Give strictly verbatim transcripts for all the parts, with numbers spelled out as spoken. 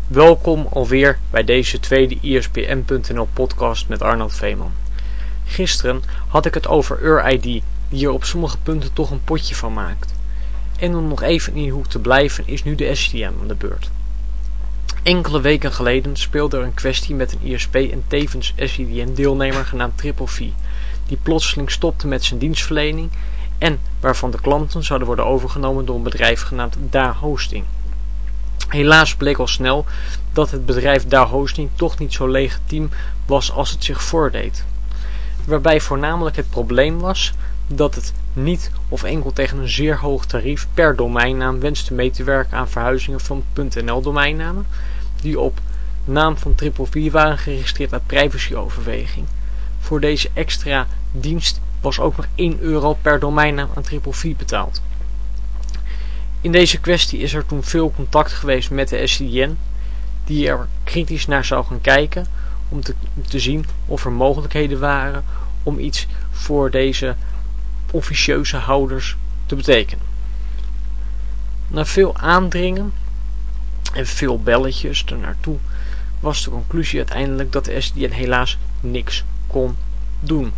Welkom alweer bij deze tweede I S B N punt N L podcast met Arnold Veeman. Gisteren had ik het over U R I D, die er op sommige punten toch een potje van maakt. En om nog even in die hoek te blijven is nu de S C D N aan de beurt. Enkele weken geleden speelde er een kwestie met een I S P en tevens S C D N deelnemer genaamd Triple V, die plotseling stopte met zijn dienstverlening en waarvan de klanten zouden worden overgenomen door een bedrijf genaamd D A Hosting. Helaas bleek al snel dat het bedrijf D A Hosting toch niet zo legitiem was als het zich voordeed. Waarbij voornamelijk het probleem was dat het niet of enkel tegen een zeer hoog tarief per domeinnaam wenste mee te werken aan verhuizingen van .nl domeinnamen, die op naam van Triple V waren geregistreerd uit privacyoverweging. Voor deze extra dienst was ook nog één euro per domeinnaam aan Triple V betaald. In deze kwestie is er toen veel contact geweest met de S C D N, die er kritisch naar zou gaan kijken om te, om te zien of er mogelijkheden waren om iets voor deze officieuze houders te betekenen. Na veel aandringen en veel belletjes ernaartoe was de conclusie uiteindelijk dat de S C D N helaas niks kon doen.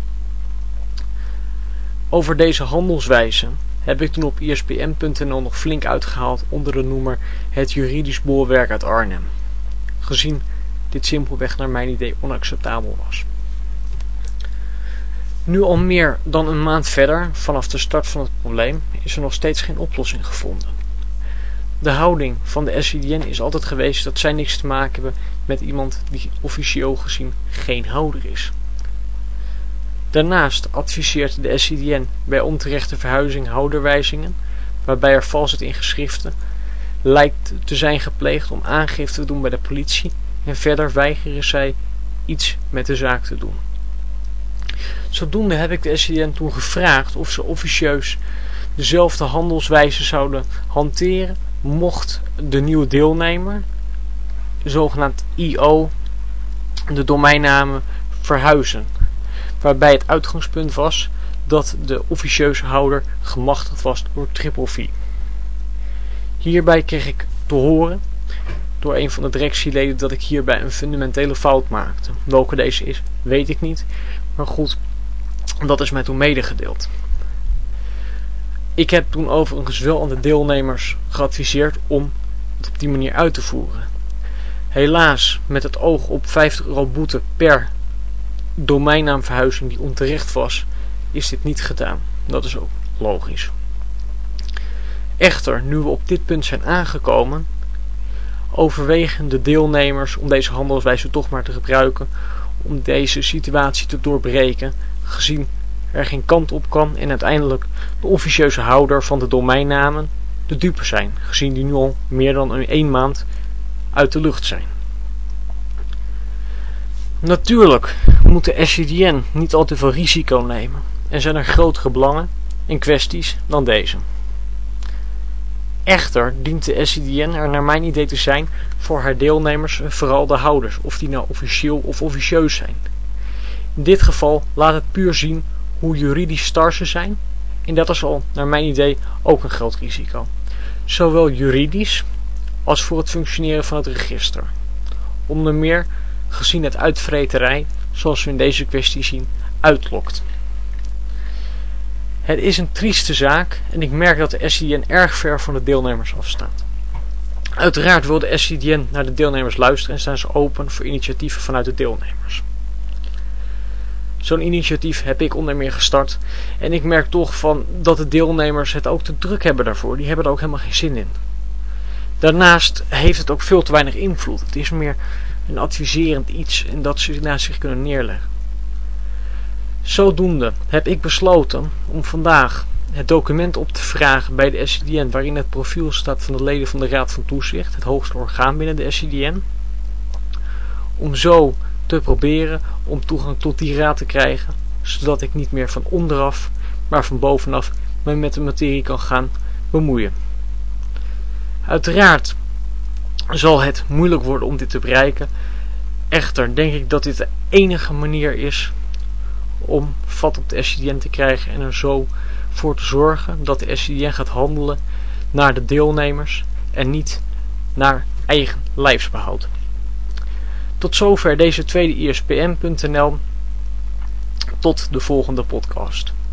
Over deze handelswijze heb ik toen op I S B N punt N L nog flink uitgehaald onder de noemer het juridisch bolwerk uit Arnhem, gezien dit simpelweg naar mijn idee onacceptabel was. Nu al meer dan een maand verder, vanaf de start van het probleem, is er nog steeds geen oplossing gevonden. De houding van de S C D N is altijd geweest dat zij niks te maken hebben met iemand die officieel gezien geen houder is. Daarnaast adviseert de S C D N bij onterechte verhuizing houderwijzingen, waarbij er valsheid in geschriften lijkt te zijn gepleegd om aangifte te doen bij de politie, en verder weigeren zij iets met de zaak te doen. Zodoende heb ik de S C D N toen gevraagd of ze officieus dezelfde handelswijze zouden hanteren mocht de nieuwe deelnemer, zogenaamd I O, de domeinnamen verhuizen. Waarbij het uitgangspunt was dat de officieuze houder gemachtigd was door Triple V. Hierbij kreeg ik te horen door een van de directieleden dat ik hierbij een fundamentele fout maakte. Welke deze is, weet ik niet. Maar goed, dat is mij toen medegedeeld. Ik heb toen overigens wel aan de deelnemers geadviseerd om het op die manier uit te voeren. Helaas, met het oog op vijftig euro boete per domeinnaamverhuizing die onterecht was, is dit niet gedaan. Dat is ook logisch. Echter, nu we op dit punt zijn aangekomen, overwegen de deelnemers om deze handelswijze toch maar te gebruiken om deze situatie te doorbreken, gezien er geen kant op kan en uiteindelijk de officieuze houder van de domeinnamen de dupe zijn, gezien die nu al meer dan een één maand uit de lucht zijn. Natuurlijk moet de S C D N niet al te veel risico nemen en zijn er grotere belangen en kwesties dan deze. Echter dient de S C D N er naar mijn idee te zijn voor haar deelnemers, vooral de houders, of die nou officieel of officieus zijn. In dit geval laat het puur zien hoe juridisch star ze zijn, en dat is al naar mijn idee ook een groot risico. Zowel juridisch als voor het functioneren van het register. Onder meer gezien het uitvreterij, zoals we in deze kwestie zien, uitlokt. Het is een trieste zaak en ik merk dat de S C D N erg ver van de deelnemers afstaat. Uiteraard wil de S C D N naar de deelnemers luisteren en staan ze open voor initiatieven vanuit de deelnemers. Zo'n initiatief heb ik onder meer gestart en ik merk toch van dat de deelnemers het ook te druk hebben daarvoor. Die hebben er ook helemaal geen zin in. Daarnaast heeft het ook veel te weinig invloed. Het is meer een adviserend iets en dat ze naast zich kunnen neerleggen. Zodoende heb ik besloten om vandaag het document op te vragen bij de S C D N waarin het profiel staat van de leden van de Raad van Toezicht, het hoogste orgaan binnen de S C D N, om zo te proberen om toegang tot die raad te krijgen, zodat ik niet meer van onderaf, maar van bovenaf me met de materie kan gaan bemoeien. Uiteraard zal het moeilijk worden om dit te bereiken. Echter denk ik dat dit de enige manier is om vat op de S C D N te krijgen en er zo voor te zorgen dat de S C D N gaat handelen naar de deelnemers en niet naar eigen lijfsbehoud. Tot zover deze tweede I S P N punt N L. Tot de volgende podcast.